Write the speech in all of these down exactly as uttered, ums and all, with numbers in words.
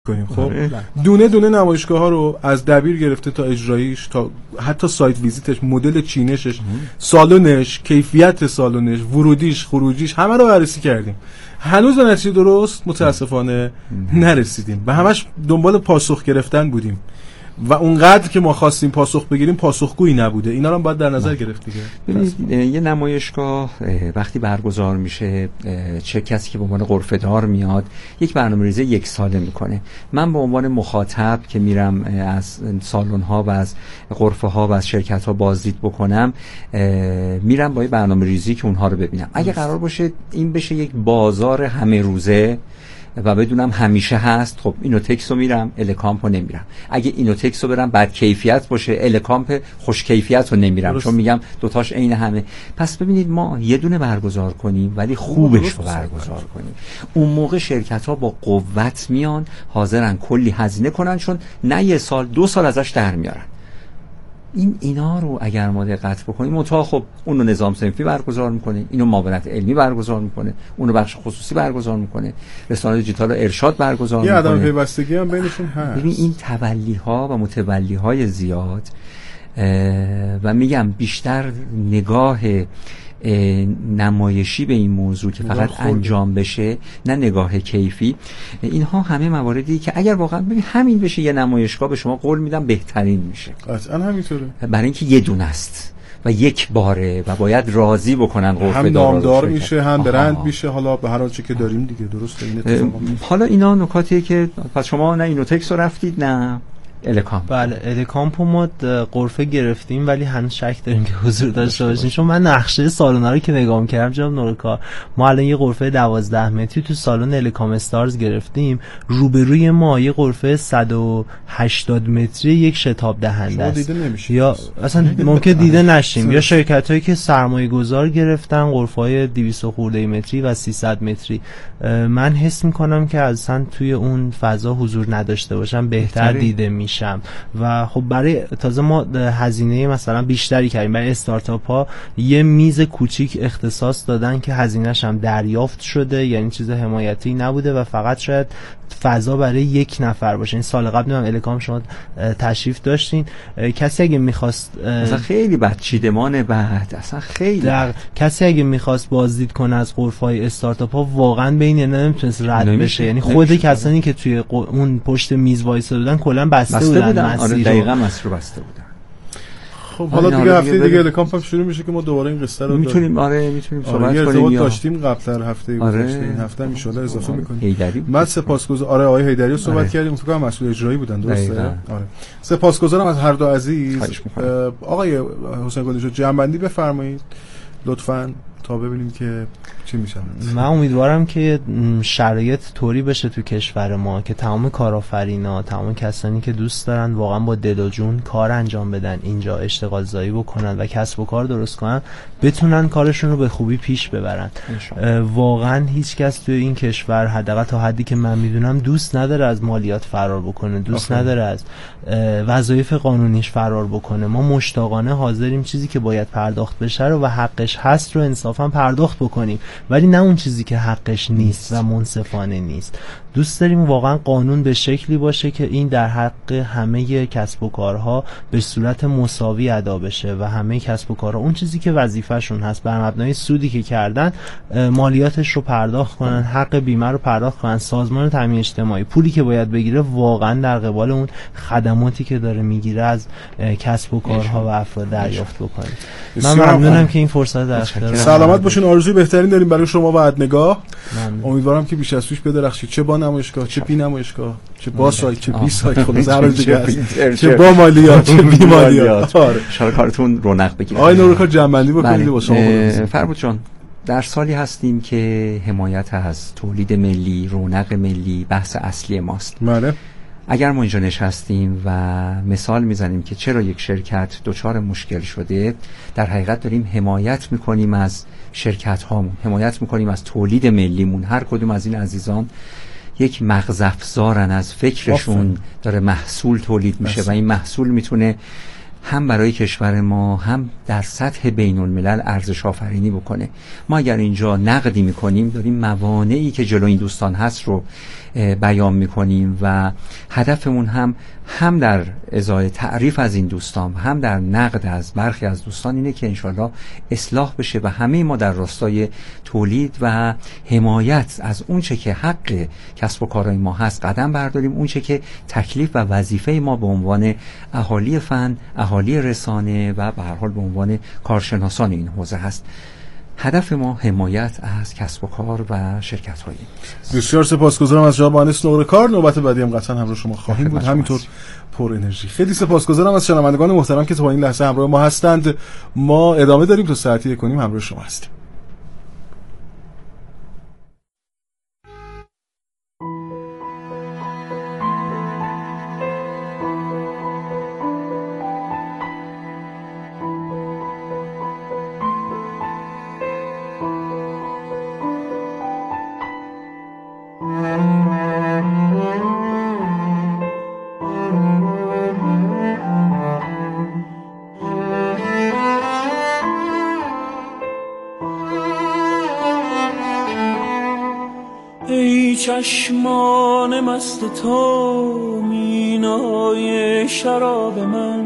کنیم. خب دونه دونه نمایشگاه ها رو از دبیر گرفته تا اجراییش تا حتی سایت ویزیتش، مدل چینشش، سالنش، کیفیت سالنش، ورودیش، خروجیش، همه رو بررسی کردیم. هنوز به نتیجه درست متاسفانه نرسیدیم و همش دنبال پاسخ گرفتن بودیم و اونقدر که ما خواستیم پاسخ بگیریم پاسخگویی نبوده. اینا رو هم باید در نظر گرفت دیگه. ببینید یه نمایشگاه وقتی برگزار میشه، چه کسی که به عنوان غرفه‌دار میاد یک برنامه‌ریزی یک ساله میکنه. من به عنوان مخاطب که میرم از سالن‌ها و از غرفه‌ها و از شرکت‌ها بازدید بکنم، میرم با یه برنامه‌ریزی که اونها رو ببینم. اگه قرار باشه این بشه یک بازار همه روزه و بدونم همیشه هست، خب اینوتکس رو میرم، الکامپ رو نمیرم. اگه اینوتکس رو برم بد کیفیت باشه، الکامپ خوش کیفیت رو نمیرم، چون میگم دوتاش عین همه. پس ببینید ما یه دونه برگزار کنیم ولی خوبش رو برگزار کنیم. اون موقع شرکت ها با قوت میان، حاضرن کلی هزینه کنن، چون نه یه سال دو سال ازش در میارن. این اینا رو اگر ما دقت بکنیم، منتها خب اون رو نظام صنفی برگزار میکنه، اینو معاونت علمی برگزار میکنه، اون رو بخش خصوصی برگزار میکنه، رسانه دیجیتال ارشاد برگزار میکنه. یه عدم پیوستگی هم بینشون هست. ببین این تولی ها و متولی های زیاد و میگم بیشتر نگاه نمایشی به این موضوع که فقط انجام بشه، نه نگاه کیفی، اینها همه مواردی که اگر واقعا ببین همین بشه یه نمایشگاه، به شما قول میدم بهترین میشه. قطعا همینطوره. برای اینکه یه دونه است و یک باره و باید راضی بکنن غرفه هم نامدار میشه، هم برند میشه، حالا به هر آنچه که داریم دیگه. درسته این اتفاق. حالا اینا نکاتیه که پس شما نه اینوتکس رو رفتید نه الکامپ. بله الکامپ ما غرفه گرفتیم ولی هنوز شک داریم که حضور داشته باشیم، چون من نقشه سالن‌ها رو که نگاه کردم جناب نورکار، ما الان یه غرفه دوازده متری تو سالن الکام استارز گرفتیم، روبروی ما یه غرفه صد و هشتاد متری یک شتاب دهنده است، یا اصلا ممکن دیده نشیم، یا شرکتایی که سرمایه‌گذار گرفتن غرفه‌های دویست خورده متری و سیصد متری. من حس می‌کنم که اصلا توی اون فضا حضور نداشته باشم بهتر دیده میشه. و خب برای تازه ما هزینه مثلا بیشتری کردیم، برای استارتاپ ها یه میز کوچیک اختصاص دادن که هزینه‌ش هم دریافت شده، یعنی چیز حمایتی نبوده و فقط شاید فضا برای یک نفر باشه. این سال قبل هم الکام شما تشریف داشتین، کسی اگه می‌خواست اصلا خیلی بد چیدمان بعد اصلا خیلی در... کسی اگه می‌خواست بازدید کنه از غرفه‌های استارتاپ ها واقعا بین نمیتونست رد نمیشه. بشه یعنی خود نمیشه. کسانی که توی ق... اون پشت میز وایساده بودن کلا بسته, بسته بودن, بودن. آره دقیقاً مسیر رو بسته بودن. خب حالا دیگه هفته دیگه الکامپ هم شروع میشه که ما دوباره این قصه رو میتونیم آره میتونیم صحبت آره کنیم. یا داشتیم قبل هفته آره. گذشته، این هفته ان شاء الله اضافه می‌کنیم. من سپاسگزارم. آره آقای حیدری صحبت آره. کردیم، فکر کنم مسئول اجرایی بودن، درسته؟ آره. سپاسگزارم از هر دو عزیز. آقای حسین گل‌نژاد جمع‌بندی بفرمایید لطفاً تا ببینیم که چی میشه. من امیدوارم که شرایط طوری بشه تو کشور ما که تمام کارآفرینا، تمام کسانی که دوست دارن واقعا با دل و جون کار انجام بدن اینجا، اشتغال زایی بکنن و کسب و کار درست کنن، بتونن کارشون رو به خوبی پیش ببرن. واقعا هیچ کس تو این کشور حداقل تا حدی که من میدونم دوست نداره از مالیات فرار بکنه، دوست آخه. نداره از وظایف قانونیش فرار بکنه. ما مشتاقانه حاضریم چیزی که باید پرداخت بشه رو و حقش هست رو انصافا پرداخت بکنیم، ولی نه اون چیزی که حقش نیست و منصفانه نیست. دوست داریم واقعا قانون به شکلی باشه که این در حق همه کسب و کارها به صورت مساوی ادا بشه و همه کسب و کارها اون چیزی که وظیفه‌شون هست بر مبنای سودی که کردن مالیاتش رو پرداخت کنن، حق بیمه رو پرداخت کنن، سازمان تامین اجتماعی پولی که باید بگیره واقعا در قبال اون خدماتی که داره میگیره از کسب و کارها و افراد دریافت بکنه. من ممنونم که این فرصت در اختیار سلامت باشین. آرزوی بهترین داریم برای شما و عدنگاه. امیدوارم که بیش از پیش بدرخشید، چه با نمایشگاه، چه بی نمایشگاه، چه با سایت، چه بی سایت، خود هر دیگه است، چه با مالیات، چه بی مالیات. آره ان شاء الله کارتون رونق بگیره. آقای نورکار جمع‌بندی بکنید با شما. فرمود جان، در سالی هستیم که حمایت از تولید ملی، رونق ملی بحث اصلی ماست. بله. اگر ما اینجا نشستیم و مثال میزنیم که چرا یک شرکت دچار مشکل شده، در حقیقت داریم حمایت میکنیم از شرکت هامون، حمایت میکنیم از تولید ملیمون. هر کدوم از این عزیزان یک مغز افزارن، از فکرشون داره محصول تولید میشه و این محصول میتونه هم برای کشور ما هم در سطح بین الملل ارزش آفرینی بکنه. ما اگر اینجا نقدی میکنیم داریم موانعی که جلو این دوستان هست رو بیان میکنیم و هدفمون هم هم در ازای تعریف از این دوستان هم در نقد از برخی از دوستان اینه که انشالله اصلاح بشه و همه ما در راستای تولید و حمایت از اون چه که حق کسب و کارهای ما هست قدم برداریم، اون چه که تکلیف و وظیفه ما به عنوان اهالی فن، اهالی رسانه و به هر حال به عنوان کارشناسان این حوزه هست. هدف ما حمایت از کسب و کار و شرکت های. بسیار سپاسگزارم از جناب مهندس نورکار. نوبت بعدی هم قطعا همراه شما خواهیم بود، همینطور پر انرژی. خیلی سپاسگزارم از شنوندگان محترم که تا این لحظه همراه ما هستند. ما ادامه داریم تا ساعت یک و نیم همراه شما هستیم. چشمان مست تو مینای شراب من،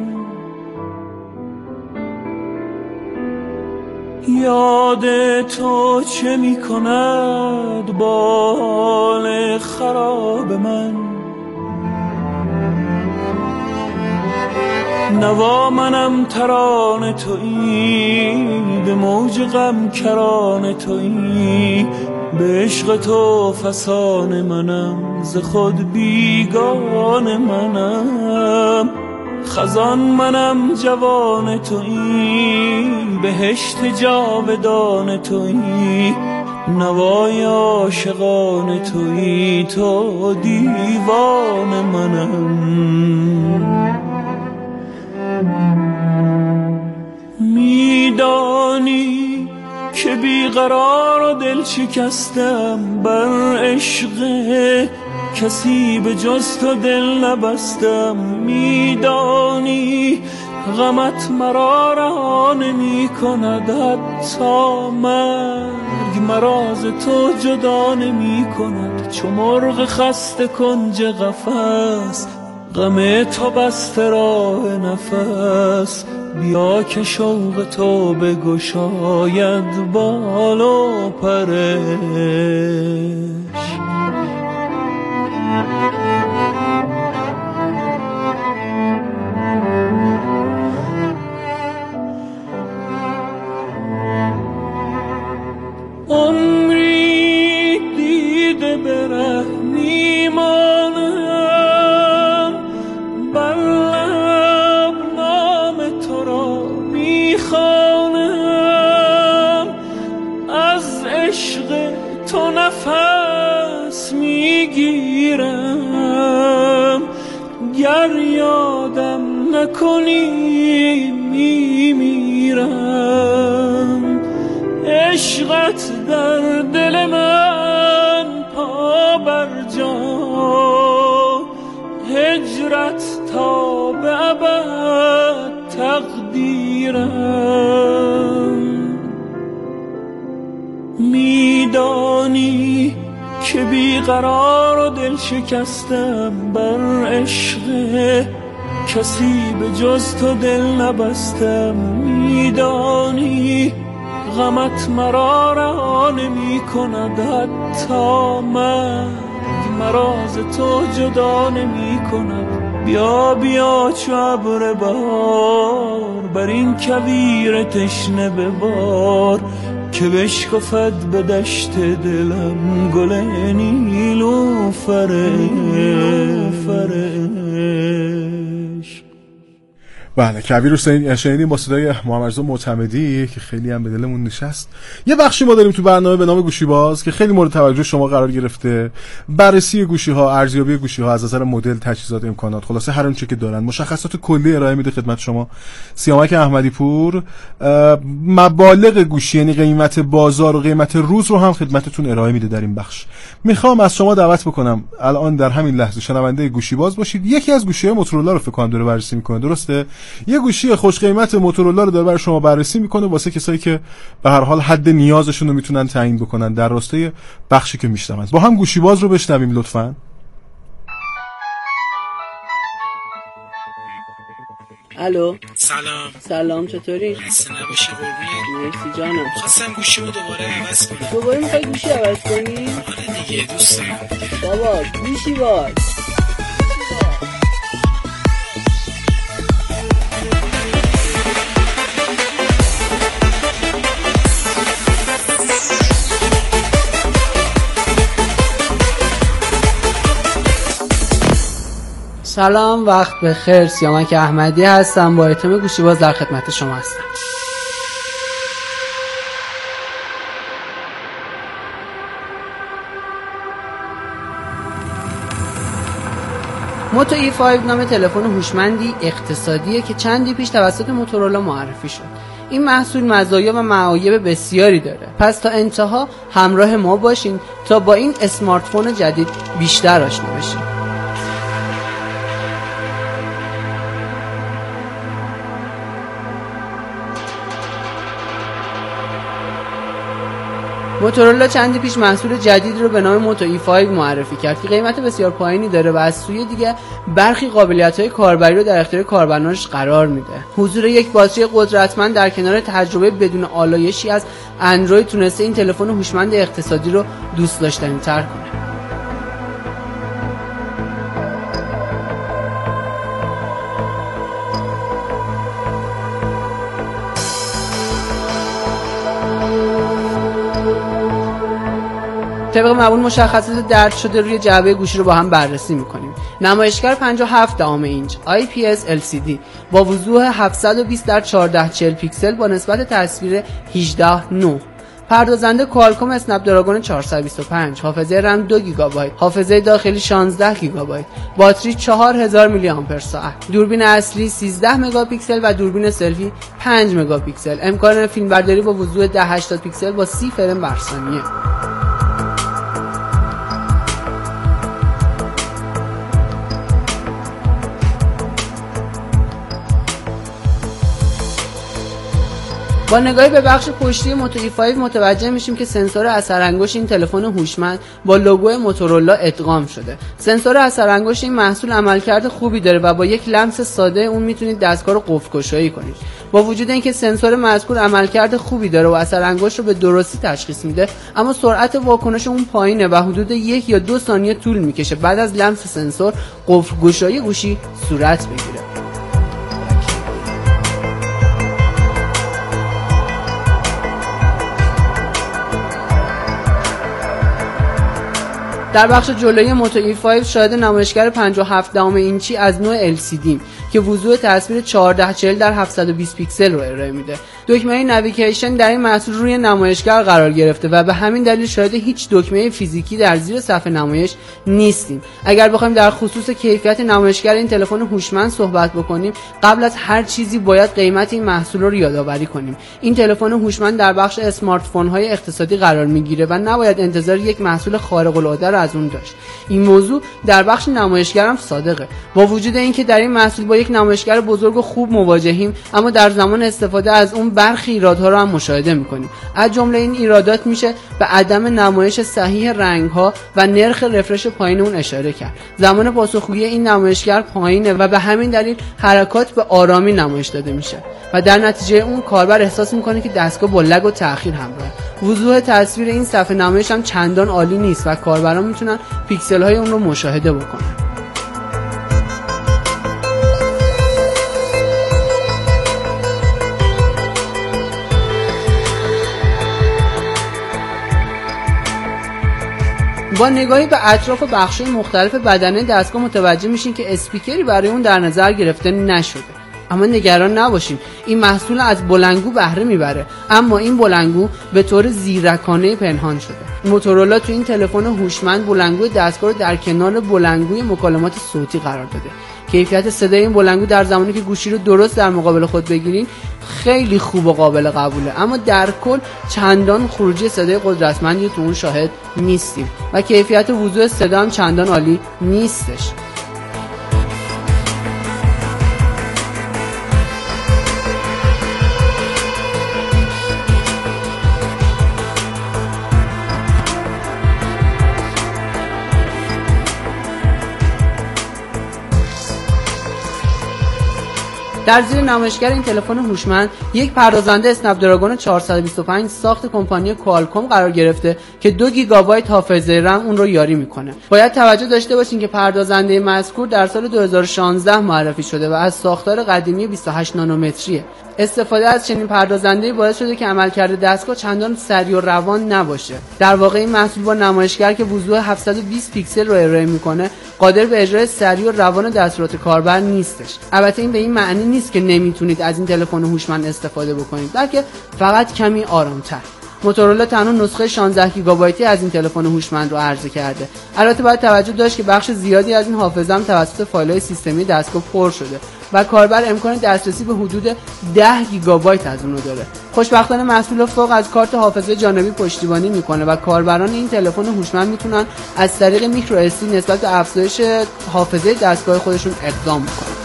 یاد تو چه می کند با حال خراب من. نوا منم ترانه تویی، به موج غم کرانه تویی، به عشق تو فسانه منم، ز خود بیگانه منم. خزان منم جوان تویی، بهشت جاودان تویی، نوای عاشقان تویی، تو دیوان منم. میدانی که بیقرار و دل شکستم، بر عشق کسی به جز تو دل نبستم. میدانی غمت مرا رها نمی کند، حتی مرگ مرا ز تو جدا نمی کند. چو مرغ خسته کنج قفس، غم تو بسته راه نفس. بیا که شوق تو بگشاید بال و پرش. عمری دیده به ره میمانم، بر لب نام تو را میخوانم. از عشق تو نفس میگیرم، گر یادم نکنی میمیرم. عشقت در دل من پا بر جا، هجرت تا به ابد تقدیرم. میدانی که بیقرار و دل شکستم، بر عشق کسی به جز تو دل نبستم. میدانی غمت مرا رها نمی کند، حتی مرگ مرا ز تو جدا نمی کند. بیا بیا چو ابر بهار، بر این کویر تشنه ببار، که بشکفد به دشت دلم گل نیلوفرش. بله، کویر رو شنیدیم با صدای محمد رضا معتمدی که خیلی هم به دلمون نشست. یه بخشی ما داریم تو برنامه به نام گوشی باز که خیلی مورد توجه شما قرار گرفته. بررسی گوشی ها، ارزیابی گوشی ها از نظر مدل، تجهیزات، امکانات، خلاصه هر اونچه که دارن، مشخصات کلی ارائه میده خدمت شما. سیامک احمدی پور مبالغ گوشی، یعنی قیمت بازار و قیمت روز رو هم خدمتتون ارائه میده در این بخش. میخوام از شما دعوت بکنم الان در همین لحظه شنونده گوشی باز باشید. یکی از گوشی‌های موتورولا رو فکر کنم داره بررسی میکنه، درسته؟ یه گوشی خوش قیمت موتورولا رو داره برای شما بررسی میکنه واسه کسایی که به هر حال حد نیازشون رو میتونن تعیین بکنن در راستای بخشی که میشنون. با هم گوشی باز رو بشنویم لطفاً. الو. سلام. سلام، چطوری؟ خسته نباشی قربونت. مرسی جانم. خواستم گوشیمو دوباره عوض کنم. دوباره میخوای گوشی عوض کنی؟ آره دیگه، دوست دارم دیگه. بابا گوشی باز. سلام، وقت بخیر. سیامک احمدی هستم، با اتم گوشی باز در خدمت شما هستم. موتو ای پنج نام تلفن هوشمندی اقتصادیه که چندی پیش توسط موتورولا معرفی شد. این محصول مزایا و معایب بسیاری داره، پس تا انتها همراه ما باشین تا با این اسمارت فون جدید بیشتر آشنا بشین. موتورولا چندی پیش محصول جدید رو به نام موتو ای پنج معرفی کرد که قیمت بسیار پایینی داره و از سوی دیگه برخی قابلیت‌های کاربری رو در اختیار کاربرانش قرار میده. حضور یک باتری قدرتمند در کنار تجربه بدون آلایشی از اندروید تونسته این تلفن هوشمند اقتصادی رو دوست داشتنی‌تر کنه. طبق معمول مشخصات درج شده روی جعبه گوشی رو با هم بررسی میکنیم. نمایشگر پنجاه و هفت دهم اینچ آی پی اس ال سی دی با وضوح هفتصد و بیست در چهارصد و چهل پیکسل با نسبت تصویر هجده نه. پردازنده کوالکوم اسنپ دراگون چهارصد و بیست و پنج، حافظه رم دو گیگابایت، حافظه داخلی شانزده گیگابایت، باتری چهار هزار میلی آمپر ساعت، دوربین اصلی سیزده مگاپیکسل و دوربین سلفی پنج مگاپیکسل، امکان فیلمبرداری با وضوح ده هشتاد پیکسل با سی فریم بر ثانیه. با نگاهی به بخش پشتی موتو ای پنج متوجه میشیم که سنسور اثرانگشت این تلفن هوشمند با لوگو موتورولا ادغام شده. سنسور اثرانگشت این محصول عملکرد خوبی داره و با یک لمس ساده اون میتونید دستگاه رو قفل گشایی کنید. با وجود اینکه سنسور مذکور عملکرد خوبی داره و اثرانگشت رو به درستی تشخیص میده، اما سرعت واکنش اون پایینه و حدود یک یا دو ثانیه طول میکشه بعد از لمس سنسور قفل گشایی گوشی صورت بگیره. در بخش جلویی موتو ای پنج شاهد نمایشگر پنجاه و هفت دهم اینچی از نوع ال سی دی که وضوح تصویر چهارصد و چهل در هفتصد و بیست پیکسل رو ارائه میده. دکمه نویگیشن در این محصول روی نمایشگر قرار گرفته و به همین دلیل شاهد هیچ دکمه فیزیکی در زیر صفحه نمایش نیستیم. اگر بخوایم در خصوص کیفیت نمایشگر این تلفن هوشمند صحبت بکنیم، قبل از هر چیزی باید قیمت این محصول رو یادآوری کنیم. این تلفن هوشمند در بخش اسمارت فون های اقتصادی قرار میگیره و نباید انتظار یک محصول خارق العاده رو از اون داشت. این موضوع در بخش نمایشگر هم صادقه. با وجود اینکه در این محصول با یک نمایشگر بزرگ و خوب مواجهیم، اما در زمان استفاده از اون برخی ایرادها رو هم مشاهده می‌کنیم. از جمله این ایرادات میشه به عدم نمایش صحیح رنگ‌ها و نرخ رفرش پایین اون اشاره کرد. زمان پاسخگویی این نمایشگر پایینه و به همین دلیل حرکات به آرامی نمایش داده میشه و در نتیجه اون کاربر احساس می‌کنه که دستگاه با لگ و تأخیر همراهه. وضوح تصویر این صفحه نمایش هم چندان عالی نیست و کاربران میتونن پیکسل‌های اون رو مشاهده بکنن. با نگاهی به اطراف و بخش‌های مختلف بدنه دستگاه متوجه میشین که اسپیکری برای اون در نظر گرفته نشده. اما نگران نباشین، این محصول از بلندگو بهره میبره، اما این بلندگو به طور زیرکانه پنهان شده. موتورولا تو این تلفن هوشمند بلندگو دستگاه رو در کنار بلندگوی مکالمات صوتی قرار داده. کیفیت صدای این بلندگو در زمانی که گوشی رو درست در مقابل خود بگیرین خیلی خوب و قابل قبوله، اما در کل چندان خروجی صدای قدرتمندی تو اون شاهد نیستیم و کیفیت وضوح صدا هم چندان عالی نیستش. در زیر نمایشگر این تلفن هوشمند یک پردازنده اسنپ دراگون چهارصد و بیست و پنج ساخت کمپانی کوالکوم قرار گرفته که دو گیگابایت حافظه رم اون رو یاری میکنه. باید توجه داشته باشین که پردازنده مذکور در سال دو هزار و شانزده معرفی شده و از ساختار قدیمی بیست و هشت نانومتریه. استفاده از چنین پردازنده‌ای باعث شده که عملکرد دستگاه چندان سریع و روان نباشه. در واقع این محصول با نمایشگر که وضوح هفتصد و بیست پیکسل رو ارائه میکنه، قادر به اجرای سریع و روان دستورات کاربر نیستش. البته این به این معنی نیست که نمیتونید از این تلفن هوشمند استفاده بکنید، بلکه فقط کمی آرام‌تر. موتورولا تنها نسخه شانزده گیگابایتی از این تلفن هوشمند رو عرضه کرده. البته باید توجه داشت که بخش زیادی از این حافظه هم توسط فایل‌های سیستمی دستگاه پر شده و کاربر امکان دسترسی به حدود ده گیگابایت از اون رو داره. خوشبختانه محصول فوق از کارت حافظه جانبی پشتیبانی میکنه و کاربران این تلفن هوشمند میتونن از طریق میکرو اس دی نسبت به افزایش حافظه دستگاه خودشون اقدام کنن.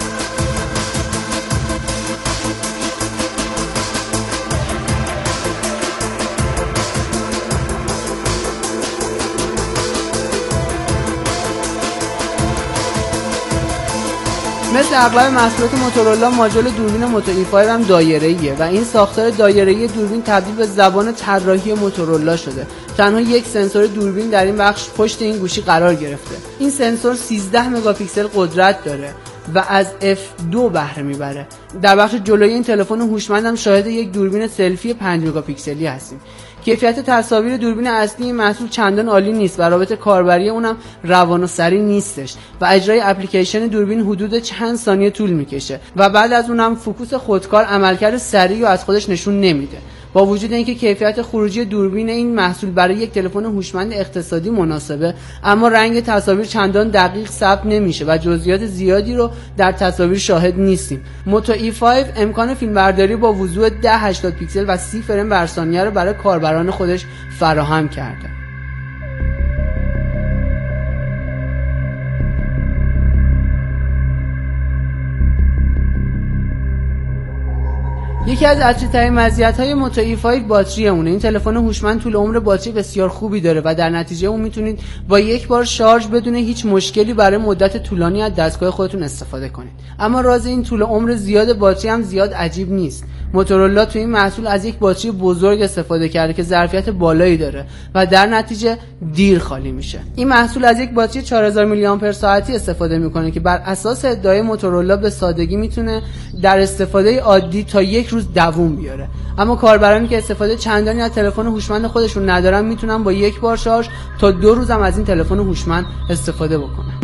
مثل اغلب محصولات موتورولا، ماژول دوربین موتو ای پنج هم دایره‌ایه و این ساختار دایره‌ای دوربین تبدیل به زبان طراحی موتورولا شده. تنها یک سنسور دوربین در این بخش پشت این گوشی قرار گرفته. این سنسور سیزده مگاپیکسل قدرت داره و از اف دو بهره میبره. در بخش جلویی این تلفن هوشمند هم شاهد یک دوربین سلفی پنج مگاپیکسلی هستیم. کیفیت تصاویر دوربین اصلی این محصول چندان عالی نیست و رابط کاربری اونم روان و سریع نیستش و اجرای اپلیکیشن دوربین حدود چند ثانیه طول میکشه و بعد از اونم فوکوس خودکار عملکرد سریع رو از خودش نشون نمیده. با وجود اینکه کیفیت خروجی دوربین این محصول برای یک تلفن هوشمند اقتصادی مناسبه، اما رنگ تصاویر چندان دقیق ثبت نمیشه و جزئیات زیادی رو در تصاویر شاهد نیستیم. موتو ای پنج امکان فیلمبرداری با وضوح ده هشتاد پیکسل و سی فریم بر ثانیه رو برای کاربران خودش فراهم کرده. یکی از اصلی‌ترین مزیت‌های موتو ای پنج باتری اونه. این تلفن هوشمند طول عمر باتری بسیار خوبی داره و در نتیجه اون میتونید با یک بار شارژ بدون هیچ مشکلی برای مدت طولانی از دستگاه خودتون استفاده کنید. اما راز این طول عمر زیاد باتری هم زیاد عجیب نیست. موتورولا تو این محصول از یک باتری بزرگ استفاده کرده که ظرفیت بالایی داره و در نتیجه دیر خالی میشه. این محصول از یک باتری چهار هزار میلی آمپر ساعتی استفاده میکنه که بر اساس ادعای موتورولا به سادگی میتونه در استفاده عادی تا یک روز دووم بیاره. اما کاربرانی که استفاده چندانی از تلفن هوشمند خودشون ندارن میتونن با یک بار شارژ تا دو روز هم از این تلفن هوشمند استفاده بکنن.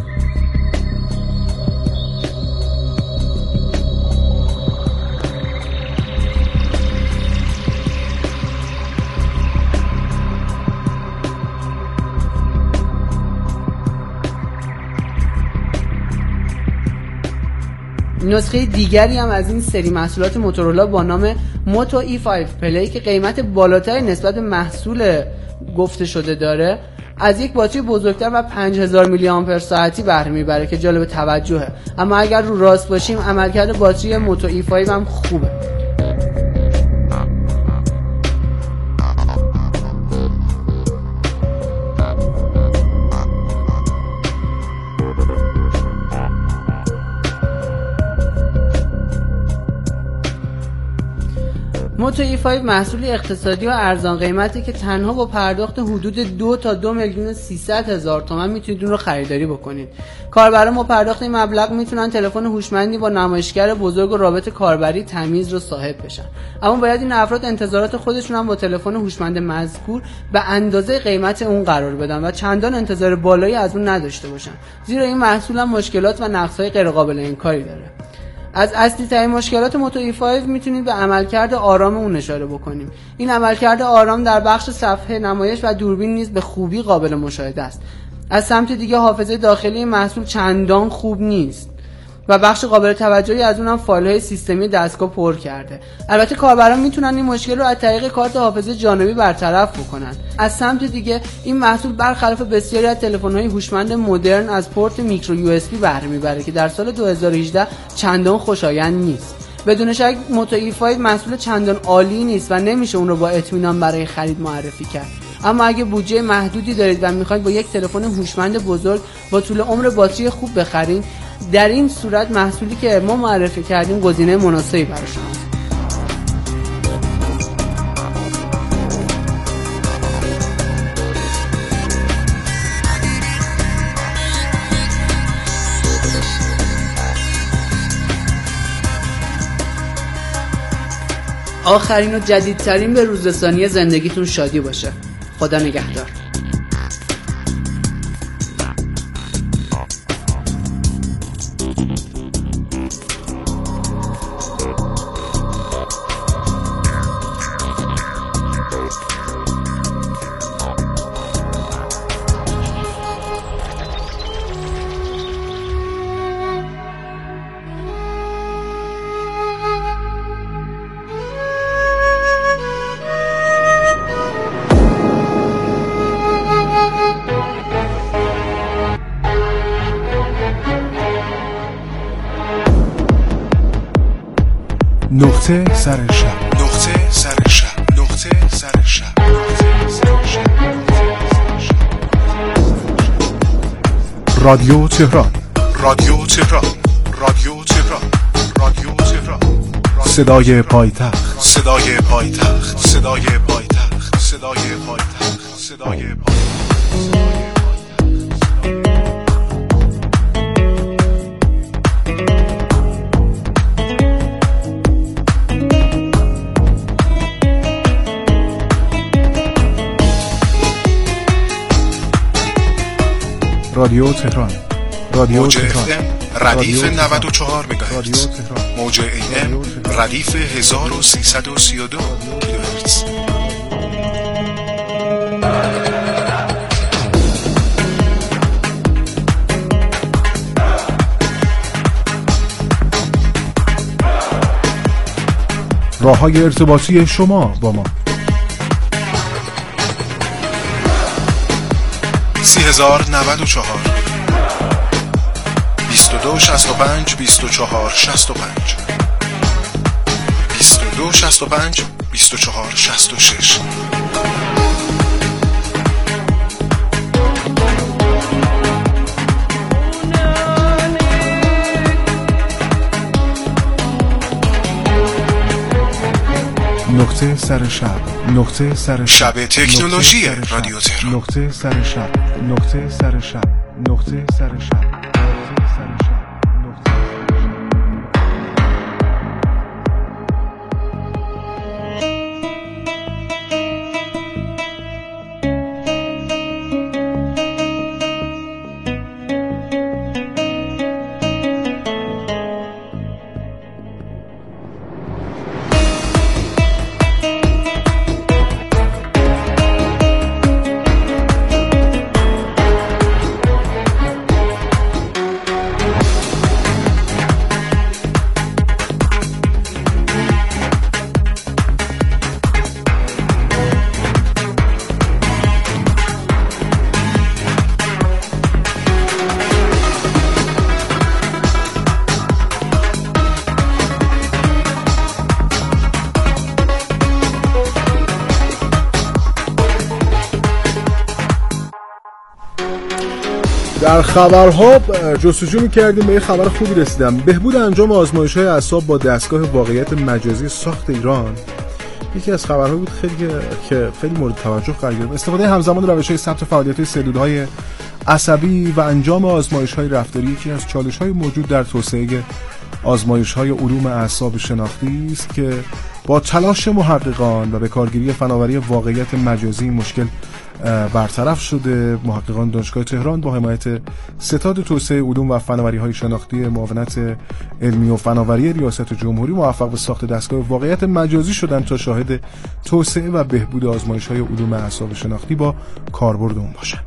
نسخه دیگری هم از این سری محصولات موتورولا با نام موتو ای پنج پلی که قیمت بالاتری نسبت به محصول گفته شده داره، از یک باتری بزرگتر و پنج هزار میلی آمپر ساعتی بهره میبره که جالب توجهه. اما اگر رو راست باشیم عملکرد باتری موتو ای پنج هم خوبه. موتو ای پنج محصولی اقتصادی و ارزان قیمتی که تنها با پرداخت حدود دو تا دو میلیون و سیصد هزار تومان میتونید اون رو خریداری بکنید. کاربران با پرداخت این مبلغ میتونن تلفن هوشمندی با نمایشگر بزرگ و رابط کاربری تمیز رو صاحب بشن. اما باید این افراد انتظارات خودشون هم با تلفن هوشمند مذکور به اندازه قیمت اون قرار بدن و چندان انتظار بالایی از اون نداشته باشن، زیرا این محصول هم مشکلات و نقص‌های غیر قابل انکاری داره. از اصلی ترین مشکلات موتو ای پنج میتونید به عملکرد آرام اون اشاره بکنیم. این عملکرد آرام در بخش صفحه نمایش و دوربین نیز به خوبی قابل مشاهده است. از سمت دیگه حافظه داخلی محصول چندان خوب نیست و بخش قابل توجهی از اونم فایل‌های سیستمی دستگاه پر کرده. البته کاربران میتونن این مشکل رو از طریق کارت حافظه جانبی برطرف بکنن. از سمت دیگه این محصول برخلاف بسیاری از تلفن‌های هوشمند مدرن از پورت میکرو یو اس بی بهره میبره که در سال دو هزار و هجده چندان خوشایند نیست. بدون شک موتو ای پنج محصول چندان عالی نیست و نمیشه اون رو با اطمینان برای خرید معرفی کرد. اما اگه بودجه محدودی دارید و میخواید با یک تلفن هوشمند بزرگ با طول عمر باتری خوب بخرید، در این صورت محصولی که ما معرفی کردیم گزینه مناسبی برای شما. آخرین و جدیدترین به روزرسانی زندگیتون شادی باشه. خدا نگهدار. نقطه سر شب، نقطه سر شب، نقطه سر شب، نقطه سر شب. رادیو تهران، رادیو تهران، رادیو تهران، رادیو تهران. صدای پایتخت، صدای پایتخت، صدای پایتخت، صدای پایتخت، صدای پایتخت. رادیو تهران، رادیو تهران، ردیف نود و چهار مگاهرتز، موج ای ام ردیف هزار و سیصد و سی و دو کیلوهرتز. راه‌های ارتباطی شما با ما: سی هزار نود و چهار بیست و دو شصت و پنج بیست و چهار شصت و پنج بیست و دو شصت و پنج بیست و چهار شصت و شش. نقطه سر شب، نقطه سر شب تکنولوژی رادیو تهران. نقطه سر شب، نقطه سر شب، نقطه سر شب. در خبرها جستجو می‌کردیم به یه خبر خوبی رسیدم. بهبود انجام آزمایش‌های اعصاب با دستگاه واقعیت مجازی ساخت ایران یکی از خبرها بود خیلی که خیلی مورد توجه قرار گرفت. استفاده همزمان روش‌های ثبت فعالیت‌های سلول‌های عصبی و انجام آزمایش‌های رفتاری یکی از چالش‌های موجود در توسعه آزمایش‌های علوم اعصاب شناختی است که با تلاش محققان و به کارگیری فناوری واقعیت مجازی مشکل برطرف شده. محققان دانشگاه تهران با حمایت ستاد توسعه علوم و فناوری‌های شناختی معاونت علمی و فناوری ریاست جمهوری موفق به ساخت دستگاه واقعیت مجازی شدند تا شاهد توسعه و بهبود آزمایش‌های علوم اعصاب شناختی با کاربرد اون باشند.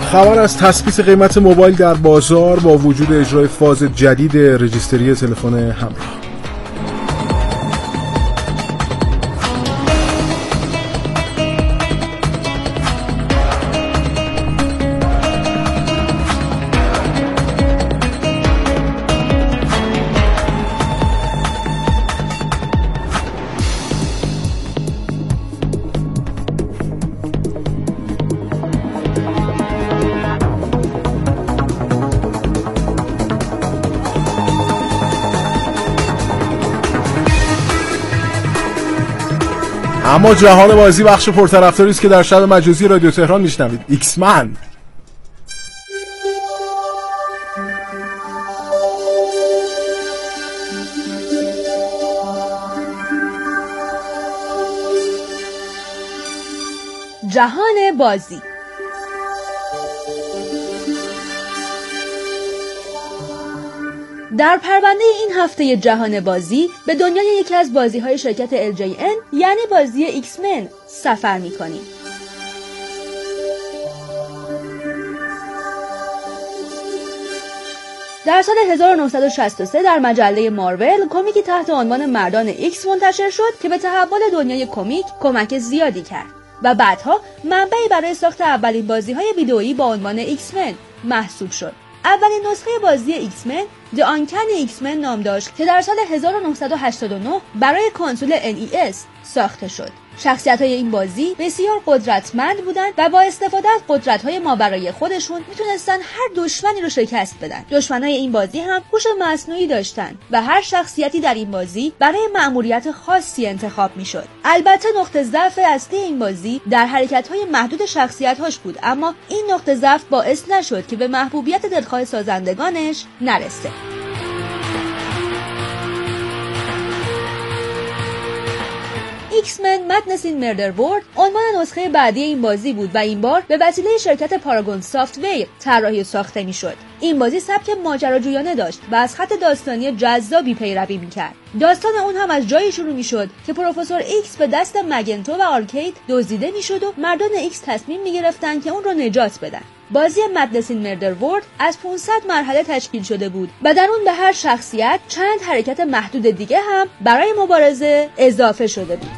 خبر از تثبیت قیمت موبایل در بازار با وجود اجرای فاز جدید رجیستری تلفن همراه. اما جهان بازی بخش پرطرفداری است که در شب مجازی رادیو تهران میشنوید. ایکس من. جهان بازی. در پرونده این هفته جهان بازی به دنیای یکی از بازی‌های شرکت ال جی ان یعنی بازی ایکس من سفر می‌کنیم. در سال هزار و نهصد و شصت و سه در مجله مارول کمیکی تحت عنوان مردان ایکس منتشر شد که به تحول دنیای کمیک کمک زیادی کرد و بعدها منبعی برای ساخت اولین بازی‌های ویدئویی با عنوان ایکس من محسوب شد. اولین نسخه بازی ایکس من The Uncanny X-Men نام داشت که در سال هزار و نهصد و هشتاد و نه برای کنسول ان ای اس ساخته شد. شخصیت‌های این بازی بسیار قدرتمند بودند و با استفاده از قدرت‌های ماورای خودشون میتونستن هر دشمنی رو شکست بدن. دشمنای این بازی هم هوش مصنوعی داشتن و هر شخصیتی در این بازی برای مأموریت خاصی انتخاب میشد. البته نقطه ضعف اصلی این بازی در حرکت‌های محدود شخصیت‌هاش بود، اما این نقطه ضعف باعث نشد که به محبوبیت دلخواه سازندگانش نرسه. ایکس من مدنس این مردر ورد عنوان نسخه بعدی این بازی بود و این بار به وسیله شرکت پاراگون سافت‌ویر طراحی ساخته میشد. این بازی سبک ماجراجویانه داشت و از خط داستانی جذابی پیروی میکرد. داستان اون هم از جایی شروع میشد که پروفسور ایکس به دست مگنتو و آرکید دزدیده میشد و مردان ایکس تصمیم میگرفتن که اون رو نجات بدن. بازی مدنس این مردر ورد از پانصد مرحله تشکیل شده بود و در اون به هر شخصیت چند حرکت محدود دیگه هم برای مبارزه اضافه شده بود.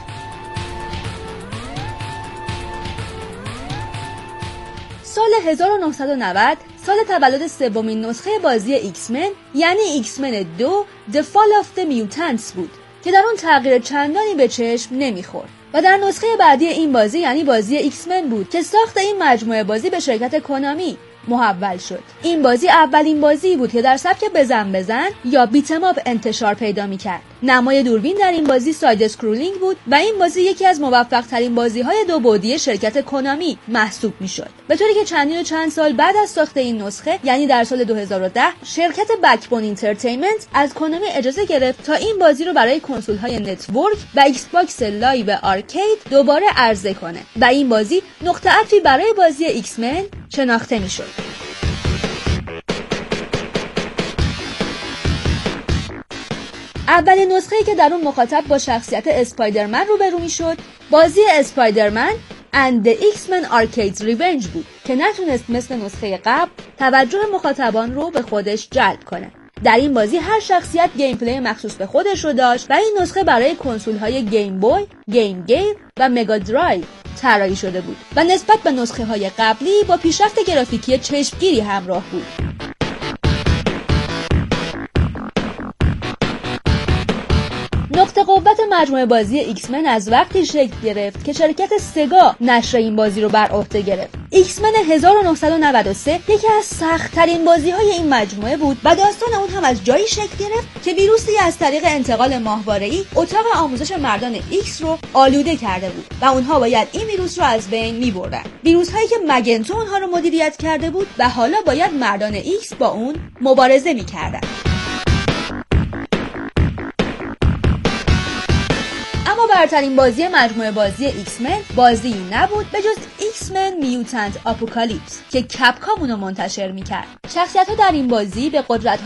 سال هزار و نهصد و نود سال تولد سومین نسخه بازی ایکس من یعنی ایکس من دو The Fall of the Mutants بود که در اون تغییر چندانی به چشم نمیخورد و در نسخه بعدی این بازی یعنی بازی ایکس من بود که ساخت این مجموعه بازی به شرکت کنامی محول شد. این بازی اولین بازی بود که در سبک بزن بزن یا بیتم اپ انتشار پیدا می‌کرد. نمای دوربین در این بازی ساید اسکرولینگ بود و این بازی یکی از موفق‌ترین بازی‌های دو بعدی شرکت کنامی محسوب می‌شد. به طوری که چندین و چند سال بعد از ساخت این نسخه یعنی در سال دو هزار و ده شرکت بکبون اینترتینمنت از کنامی اجازه گرفت تا این بازی رو برای کنسول‌های نتورک و ایکس باکس لایو آرکید دوباره عرضه کنه و این بازی نقطه عطفی برای بازی ایکس من شناخته می‌شد. اولین نسخه‌ای که در اون مخاطب با شخصیت اسپایدرمن روبرو می‌شد بازی اسپایدرمن and the X-Men Arcade's Revenge بود که نتونست مثل نسخه قبل توجه مخاطبان رو به خودش جلب کنه. در این بازی هر شخصیت گیم پلی مخصوص به خودش رو داشت و این نسخه برای کنسول‌های گیم بوی، گیم گیر و مگا درایو طراحی شده بود و نسبت به نسخه‌های قبلی با پیشرفت گرافیکی چشمگیری همراه بود. نقطه قوت مجموعه بازی ایکس من از وقتی شکل گرفت که شرکت سگا نشر این بازی رو بر عهده گرفت. ایکس من هزار و نهصد و نود و سه یکی از سخت‌ترین بازی‌های این مجموعه بود و داستان اون هم از جایی شکل گرفت که ویروسی از طریق انتقال ماهواره‌ای اتاق آموزش مردان ایکس رو آلوده کرده بود و اونها باید این ویروس رو از بین می‌بردن. ویروس‌هایی که مگنتو اونها رو مدیریت کرده بود و حالا باید مردان ایکس با اون مبارزه می‌کردن. اما برترین بازی مجموعه بازی ایکس من بازی نبود به جز ایکس من میوتنت آپوکالیپس که کپکام اونو منتشر میکرد. شخصیت‌ها در این بازی به قدرت